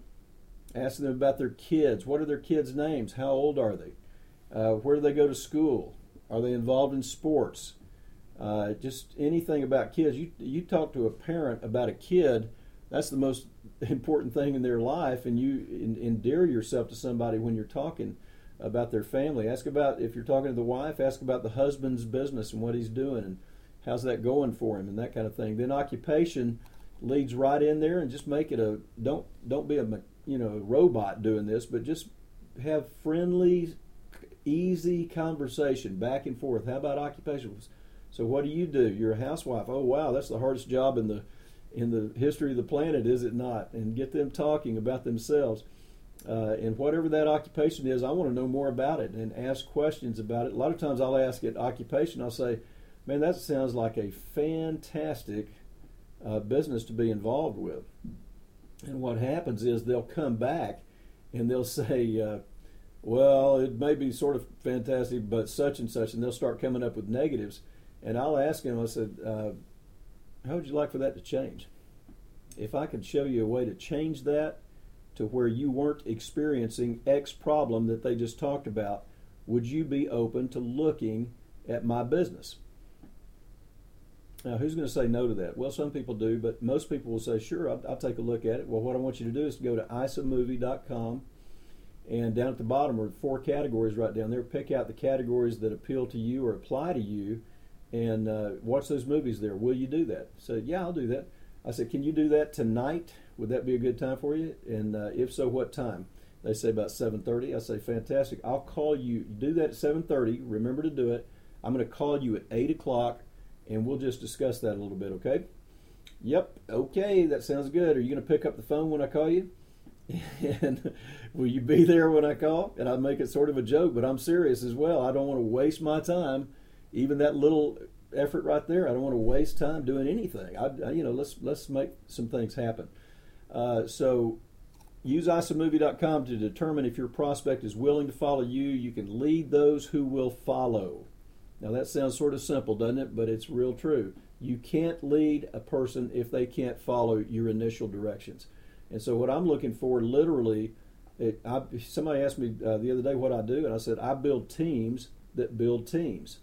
Ask them about their kids. What are their kids' names? How old are they? Uh, where do they go to school? Are they involved in sports? Uh, just anything about kids. You you talk to a parent about a kid, that's the most important thing in their life, and you en- endear yourself to somebody when you're talking about their family. Ask about, if you're talking to the wife, ask about the husband's business and what he's doing and how's that going for him and that kind of thing. Then occupation leads right in there, and just make it a, don't don't be a you know robot doing this, but just have friendly, easy conversation back and forth. How about occupation? So what do you do? You're a housewife. Oh wow, that's the hardest job in the in the history of the planet, is it not? And get them talking about themselves. Uh, and whatever that occupation is, I want to know more about it and ask questions about it. A lot of times I'll ask it occupation, I'll say, man, that sounds like a fantastic uh, business to be involved with. And what happens is they'll come back and they'll say, uh, well, it may be sort of fantastic, but such and such, and they'll start coming up with negatives. And I'll ask them, I said, uh, how would you like for that to change? If I could show you a way to change that to where you weren't experiencing X problem that they just talked about, would you be open to looking at my business? Now, who's going to say no to that? Well, some people do, but most people will say, sure, I'll, I'll take a look at it. Well, what I want you to do is to go to I S A movie dot com, and down at the bottom are four categories right down there. Pick out the categories that appeal to you or apply to you, and uh, watch those movies there. Will you do that? So, yeah, I'll do that. I said, can you do that tonight? Would that be a good time for you? And uh, if so, what time? They say about seven thirty. I say, fantastic. I'll call you. Do that at seven thirty. Remember to do it. I'm going to call you at eight o'clock, and we'll just discuss that a little bit, okay? Yep, okay, that sounds good. Are you going to pick up the phone when I call you? And will you be there when I call? And I make it sort of a joke, but I'm serious as well. I don't want to waste my time, even that little effort right there. I don't want to waste time doing anything. I, I, you know, let's let's make some things happen. Uh, so use I S A movie dot com to determine if your prospect is willing to follow you. You can lead those who will follow. Now that sounds sort of simple, doesn't it? But it's real true. You can't lead a person if they can't follow your initial directions. And so what I'm looking for, literally, it, I, somebody asked me uh, the other day what I do, and I said, I build teams that build teams.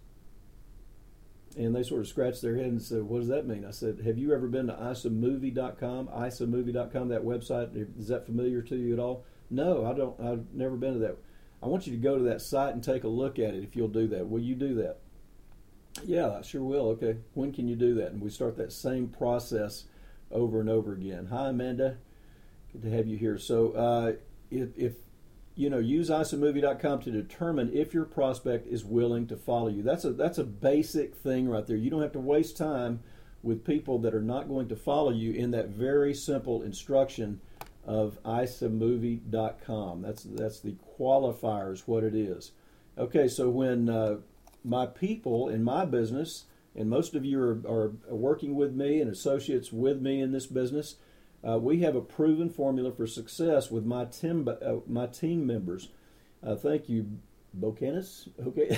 And they sort of scratched their head and said, what does that mean? I said, have you ever been to I S A movie dot com, I S A movie dot com, that website? Is that familiar to you at all? No, I don't. I've never been to that. I want you to go to that site and take a look at it if you'll do that. Will you do that? Yeah, I sure will. Okay. When can you do that? And we start that same process over and over again. Hi, Amanda. Good to have you here. So uh, if, if, you know, use I S A movie dot com to determine if your prospect is willing to follow you. That's a that's a basic thing right there. You don't have to waste time with people that are not going to follow you in that very simple instruction of I S A movie dot com. That's that's the qualifiers, what it is. Okay, so when uh, my people in my business, and most of you are, are working with me and associates with me in this business, uh, we have a proven formula for success with my team, uh, my team members. Uh, thank you, Bocanis. Okay,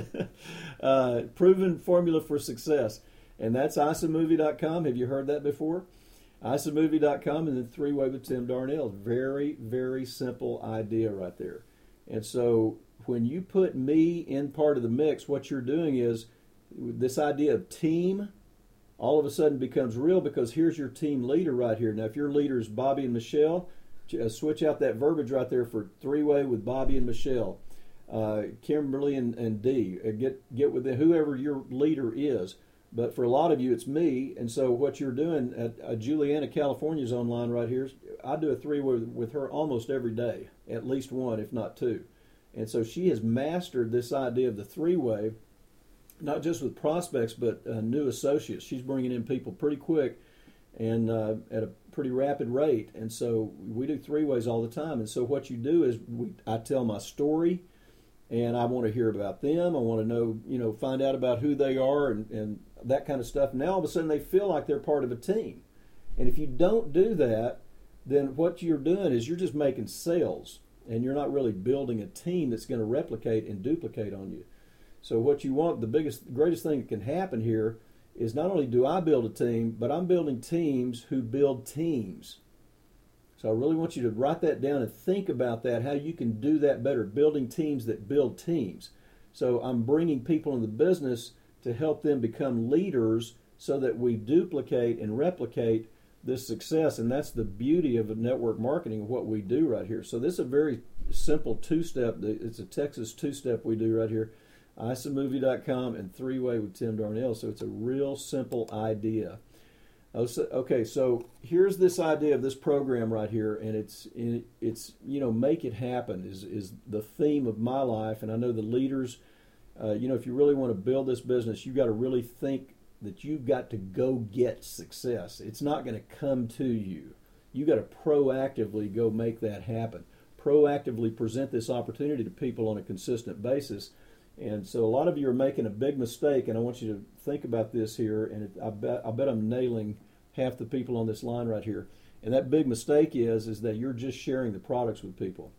uh, proven formula for success, and that's I S A movie dot com. Have you heard that before? I S A movie dot com and then Three Way with Tim Darnell. Very, very simple idea right there. And so when you put me in part of the mix, what you're doing is this idea of team all of a sudden becomes real, because here's your team leader right here. Now, if your leader is Bobby and Michelle, uh, switch out that verbiage right there for Three Way with Bobby and Michelle, uh, Kimberly and, and Dee. Uh, get get with the, whoever your leader is. But for a lot of you, it's me. And so what you're doing at uh, Juliana, California's online right here. I do a three-way with, with her almost every day, at least one, if not two. And so she has mastered this idea of the three-way, not just with prospects, but uh, new associates. She's bringing in people pretty quick and uh, at a pretty rapid rate. And so we do three-ways all the time. And so what you do is we, I tell my story, and I want to hear about them. I want to know, you know, find out about who they are and, and that kind of stuff. Now all of a sudden they feel like they're part of a team. And if you don't do that, then what you're doing is you're just making sales, and you're not really building a team that's going to replicate and duplicate on you. So what you want, the biggest, greatest thing that can happen here is not only do I build a team, but I'm building teams who build teams. So I really want you to write that down and think about that, how you can do that better, building teams that build teams. So I'm bringing people in the business to help them become leaders so that we duplicate and replicate this success. And that's the beauty of network marketing, what we do right here. So this is a very simple two-step. It's a Texas two-step we do right here. I S A movie dot com and Three Way with Tim Darnell. So it's a real simple idea. Okay, so here's this idea of this program right here, and it's it's you know, make it happen is is the theme of my life. And I know the leaders, uh, you know, if you really want to build this business, you've got to really think that you've got to go get success. It's not going to come to you. You've got to proactively go make that happen. Proactively present this opportunity to people on a consistent basis. And so a lot of you are making a big mistake, and I want you to think about this here, and it, I bet I bet I'm nailing half the people on this line right here. And that big mistake is, is that you're just sharing the products with people.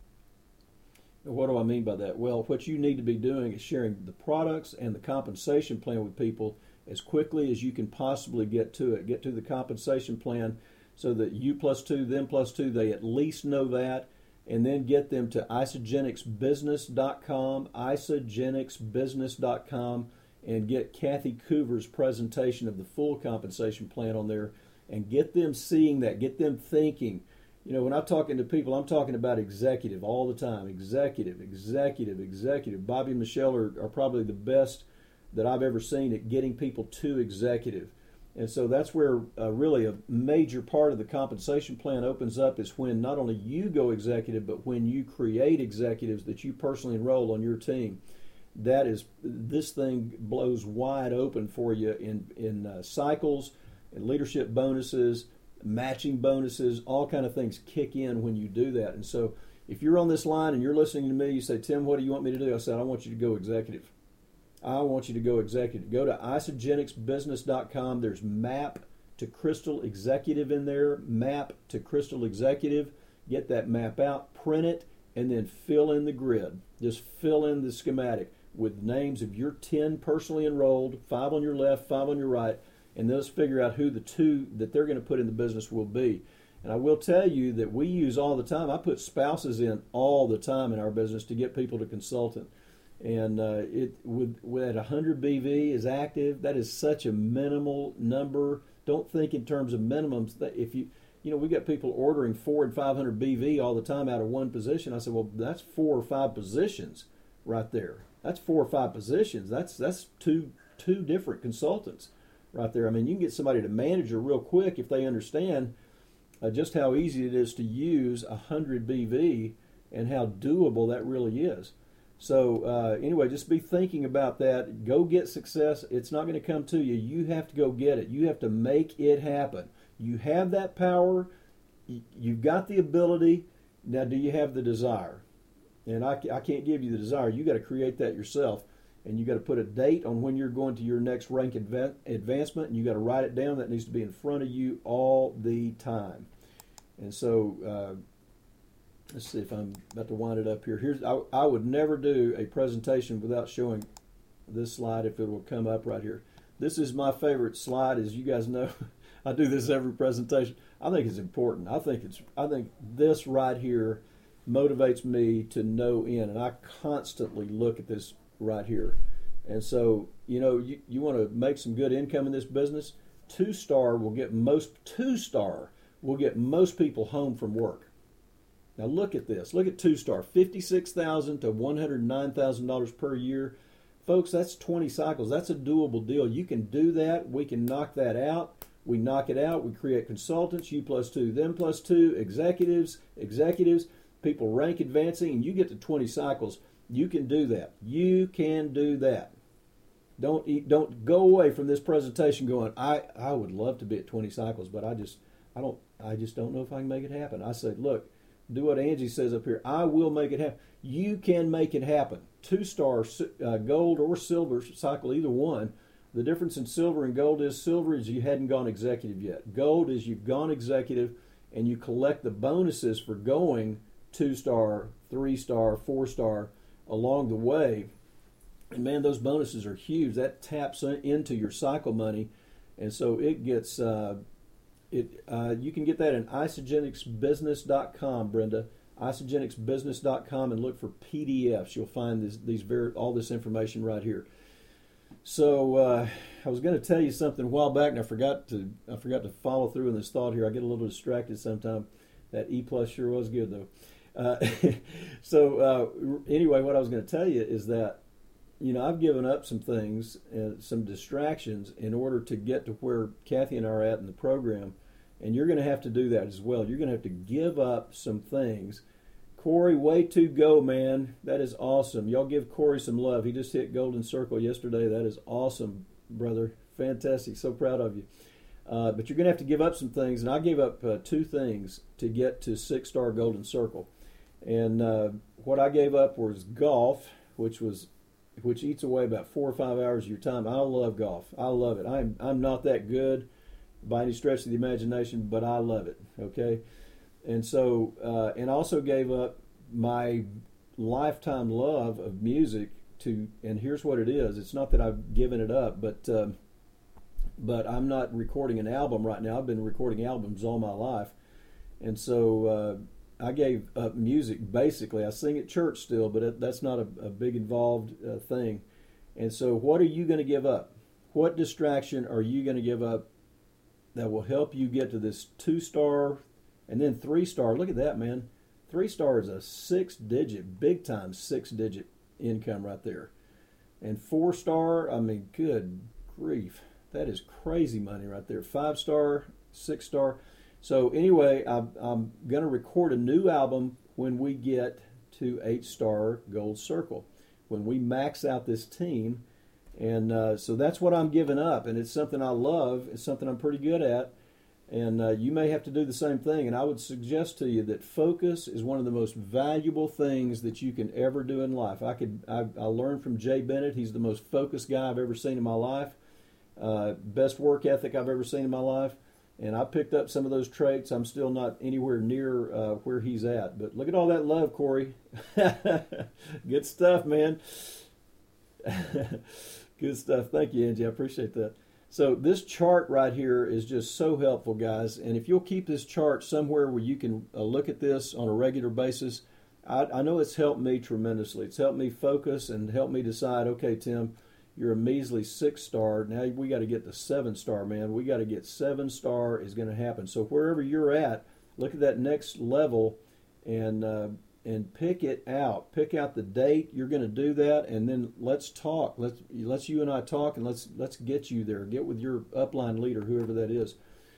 What do I mean by that? Well, what you need to be doing is sharing the products and the compensation plan with people as quickly as you can possibly get to it. Get to the compensation plan so that you plus two, them plus two, they at least know that. And then get them to Isagenix Business dot com, Isagenix Business dot com, and get Kathy Coover's presentation of the full compensation plan on there and get them seeing that, get them thinking. You know, when I'm talking to people, I'm talking about executive all the time. Executive, executive, executive. Bobby and Michelle are, are probably the best that I've ever seen at getting people to executive. And so that's where uh, really a major part of the compensation plan opens up, is when not only you go executive, but when you create executives that you personally enroll on your team. That is, this thing blows wide open for you in, in uh, cycles, and leadership bonuses, matching bonuses, all kind of things kick in when you do that. And so if you're on this line and you're listening to me, you say, Tim, what do you want me to do? I said, I want you to go executive. I want you to go executive. Go to Isagenix Business dot com. There's Map to Crystal Executive in there. Map to Crystal Executive. Get that map out, print it, and then fill in the grid. Just fill in the schematic with names of your ten personally enrolled, five on your left, five on your right, and they'll figure out who the two that they're going to put in the business will be. And I will tell you that we use all the time. I put spouses in all the time in our business to get people to consultant. And uh, it with, with one hundred B V is active. That is such a minimal number. Don't think in terms of minimums. That if you, you know, we got people ordering four and five hundred B V all the time out of one position. I said, well, that's four or five positions right there. That's four or five positions. That's that's two two different consultants right there. I mean, you can get somebody to manager real quick if they understand uh, just how easy it is to use one hundred B V and how doable that really is. So uh, anyway, just be thinking about that. Go get success. It's not going to come to you. You have to go get it. You have to make it happen. You have that power. You've got the ability. Now, do you have the desire? And I, I can't give you the desire. You got to create that yourself. And you got to put a date on when you're going to your next rank adva- advancement, and you got to write it down. That needs to be in front of you all the time. And so, uh, let's see if I'm about to wind it up here. Here's I, I would never do a presentation without showing this slide if it will come up right here. This is my favorite slide, as you guys know. I do this every presentation. I think it's important. I think it's I think this right here motivates me to no end, and I constantly look at this right here. And so, you know, you, you want to make some good income in this business. Two star will get most two star will get most people home from work. Now look at this. Look at two star, fifty-six thousand to one hundred nine thousand dollars per year. Folks, that's twenty cycles. That's a doable deal. You can do that. We can knock that out. We knock it out. We create consultants, you plus two, them plus two, executives, executives, people rank advancing, and you get to twenty cycles. You can do that. You can do that. Don't eat, don't go away from this presentation going, I, I would love to be at twenty cycles, but I just I don't I just don't know if I can make it happen. I said, look, do what Angie says up here. I will make it happen. You can make it happen. Two star uh, gold or silver cycle, either one. The difference in silver and gold is silver is you hadn't gone executive yet. Gold is you've gone executive and you collect the bonuses for going two star, three star, four star along the way. And man, those bonuses are huge. That taps into your cycle money. And so it gets, uh, it. Uh, you can get that in Isagenix Business dot com, Brenda. Isagenix Business dot com, and look for P D Fs. You'll find this, these very, all this information right here. So uh, I was going to tell you something a while back, and I forgot to I forgot to follow through in this thought here. I get a little distracted sometimes. That E plus sure was good though. Uh, so uh, anyway, what I was going to tell you is that, you know, I've given up some things and some distractions in order to get to where Kathy and I are at in the program, and you're going to have to do that as well. You're going to have to give up some things. Corey, way to go, man. That is awesome. Y'all give Corey some love. He just hit Golden Circle yesterday. That is awesome, brother. Fantastic. So proud of you. Uh, but you're going to have to give up some things, and I gave up uh, two things to get to six-star Golden Circle. And uh, what I gave up was golf, which was which eats away about four or five hours of your time. I love golf. I love it. I'm I'm not that good by any stretch of the imagination, but I love it. Okay, and so uh, and I also gave up my lifetime love of music to. And here's what it is. It's not that I've given it up, but um, but I'm not recording an album right now. I've been recording albums all my life, and so. Uh, I gave up music, basically. I sing at church still, but it, that's not a, a big involved uh, thing. And so what are you going to give up? What distraction are you going to give up that will help you get to this two-star and then three-star? Look at that, man. Three-star is a six-digit, big-time six-digit income right there. And four-star, I mean, good grief. That is crazy money right there. Five-star, six-star. So anyway, I, I'm going to record a new album when we get to eight-star Gold Circle, when we max out this team. And uh, so that's what I'm giving up, and it's something I love. It's something I'm pretty good at, and uh, you may have to do the same thing. And I would suggest to you that focus is one of the most valuable things that you can ever do in life. I could I, I learned from Jay Bennett. He's the most focused guy I've ever seen in my life. Uh, best work ethic I've ever seen in my life. And I picked up some of those traits. I'm still not anywhere near uh, where he's at. But look at all that love, Corey. Good stuff, man. Good stuff. Thank you, Angie. I appreciate that. So this chart right here is just so helpful, guys. And if you'll keep this chart somewhere where you can uh, look at this on a regular basis, I, I know it's helped me tremendously. It's helped me focus and helped me decide, okay, Tim, you're a measly six-star. Now we got to get to seven-star, man. We got to get seven-star is going to happen. So wherever you're at, look at that next level and uh, and pick it out. Pick out the date you're going to do that, and then let's talk. Let's let's you and I talk, and let's let's get you there. Get with your upline leader, whoever that is.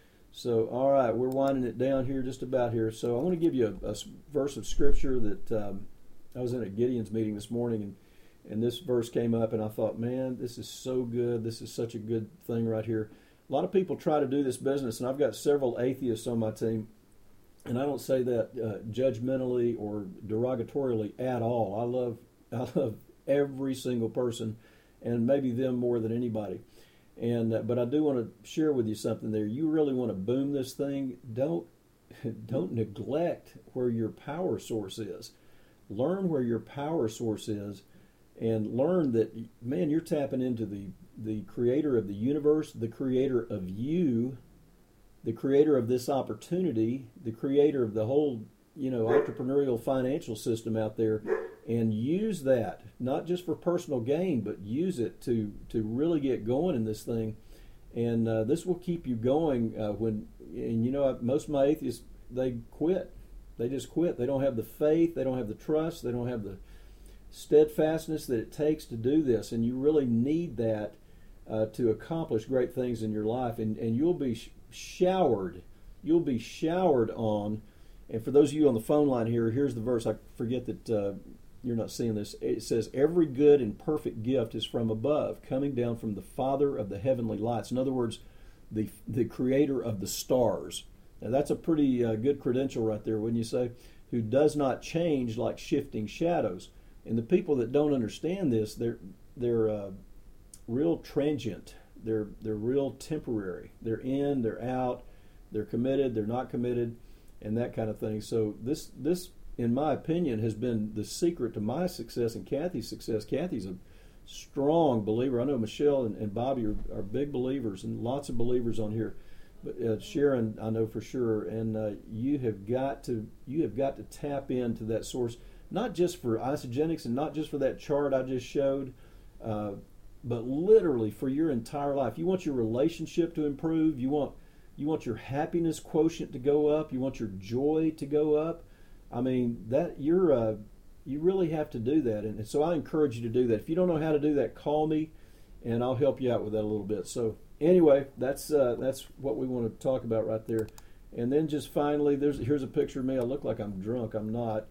So, all right, we're winding it down here, just about here. So I want to give you a, a verse of Scripture that um, I was in a Gideon's meeting this morning, and, and this verse came up, and I thought, man, this is so good. This is such a good thing right here. A lot of people try to do this business, and I've got several atheists on my team. And I don't say that uh, judgmentally or derogatorily at all. I love, I love every single person, and maybe them more than anybody. And uh, but I do want to share with you something there. You really want to boom this thing. Don't don't neglect where your power source is. Learn where your power source is, and learn that, man, you're tapping into the the creator of the universe, the creator of you, the creator of this opportunity, the creator of the whole, you know, entrepreneurial financial system out there, and use that, not just for personal gain, but use it to, to really get going in this thing. And uh, this will keep you going uh, when, and you know, most of my atheists, they quit. They just quit. They don't have the faith, they don't have the trust, they don't have the steadfastness that it takes to do this. And you really need that uh, to accomplish great things in your life. And, and you'll be sh- showered. You'll be showered on. And for those of you on the phone line here, here's the verse. I forget that uh, you're not seeing this. It says, every good and perfect gift is from above, coming down from the Father of the heavenly lights. In other words, the the creator of the stars. Now that's a pretty uh, good credential right there, wouldn't you say? Who does not change like shifting shadows. And the people that don't understand this, they're they're uh, real transient. They're they're real temporary. They're in, they're out, they're committed, they're not committed, and that kind of thing. So this this, in my opinion, has been the secret to my success and Kathy's success. Kathy's a strong believer. I know Michelle and, and Bobby are, are big believers, and lots of believers on here. But uh, Sharon, I know for sure, and uh, you have got to you have got to tap into that source, not just for Isagenix and not just for that chart I just showed, uh, but literally for your entire life. You want your relationship to improve. You want you want your happiness quotient to go up. You want your joy to go up. I mean, that you're uh, you really have to do that, and, and so I encourage you to do that. If you don't know how to do that, call me, and I'll help you out with that a little bit. So. Anyway, that's uh, that's what we want to talk about right there. And then just finally, there's here's a picture of me. I look like I'm drunk. I'm not.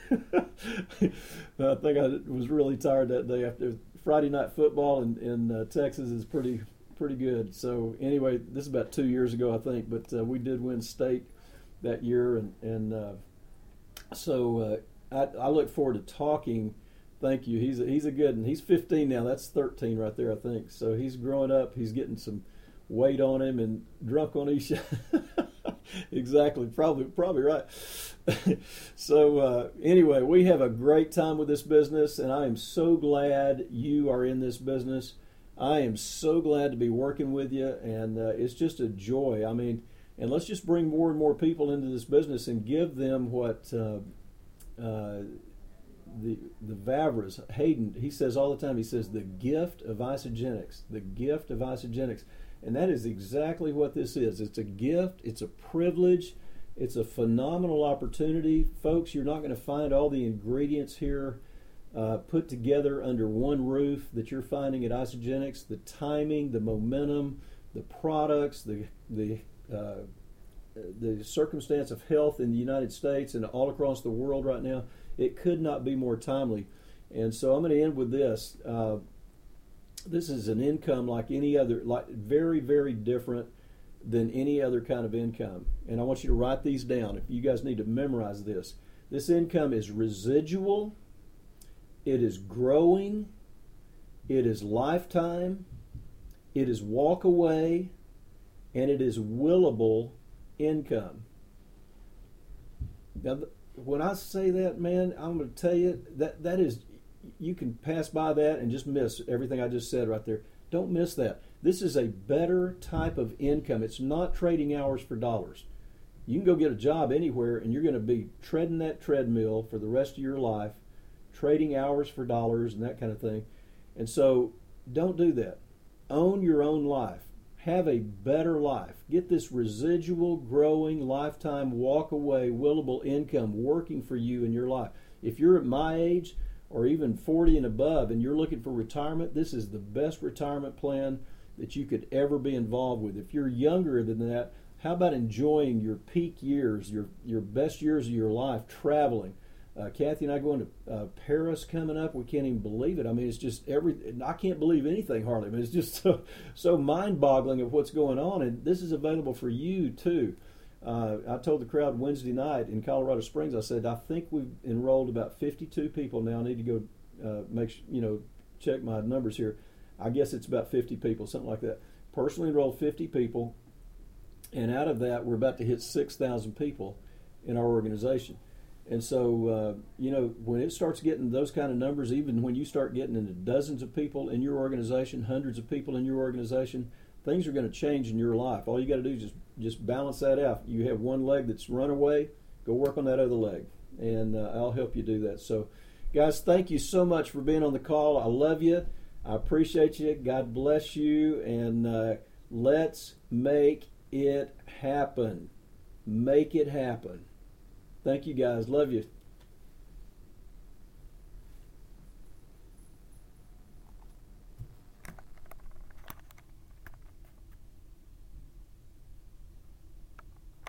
I think I was really tired that day after Friday night football in, in uh, Texas is pretty pretty good. So anyway, this is about two years ago, I think, but uh, we did win state that year, and and uh, so uh, I, I look forward to talking. Thank you. He's a, he's a good one. He's fifteen now. That's thirteen right there, I think. So he's growing up. He's getting some weight on him and drunk on each. Exactly. Probably probably right. So uh, anyway, we have a great time with this business, and I am so glad you are in this business. I am so glad to be working with you, and uh, it's just a joy. I mean, and let's just bring more and more people into this business and give them what. Uh, uh, the the Vavras, Hayden, he says all the time, he says the gift of Isagenix, the gift of Isagenix. And that is exactly what this is. It's a gift, it's a privilege, it's a phenomenal opportunity. Folks, you're not going to find all the ingredients here uh, put together under one roof that you're finding at Isagenix. The timing, the momentum, the products, the the uh, the circumstance of health in the United States and all across the world right now, it could not be more timely. And so I'm going to end with this. Uh, this is an income like any other, like very, very different than any other kind of income. And I want you to write these down. If you guys need to memorize this. This income is residual, it is growing, it is lifetime, it is walk away, and it is willable income. Now, when I say that, man, I'm going to tell you that that is, you can pass by that and just miss everything I just said right there. Don't miss that. This is a better type of income. It's not trading hours for dollars. You can go get a job anywhere and you're going to be treading that treadmill for the rest of your life, trading hours for dollars and that kind of thing. And so don't do that. Own your own life. Have a better life. Get this residual, growing, lifetime, walk away, willable income working for you in your life. If you're at my age or even forty and above and you're looking for retirement, this is the best retirement plan that you could ever be involved with. If you're younger than that, how about enjoying your peak years, your your best years of your life, traveling? Uh, Kathy and I going to uh, Paris coming up. We can't even believe it. I mean, it's just every. I can't believe anything hardly. I mean, it's just so, so mind-boggling of what's going on. And this is available for you too. Uh, I told the crowd Wednesday night in Colorado Springs. I said I think we've enrolled about fifty-two people now. I need to go uh, make you know check my numbers here. I guess it's about fifty people, something like that. Personally enrolled fifty people, and out of that, we're about to hit six thousand people in our organization. And so, uh, you know, when it starts getting those kind of numbers, even when you start getting into dozens of people in your organization, hundreds of people in your organization, things are going to change in your life. All you got to do is just, just balance that out. You have one leg that's run away, go work on that other leg, and uh, I'll help you do that. So, guys, thank you so much for being on the call. I love you. I appreciate you. God bless you, and uh, let's make it happen. Make it happen. Thank you, guys. Love you.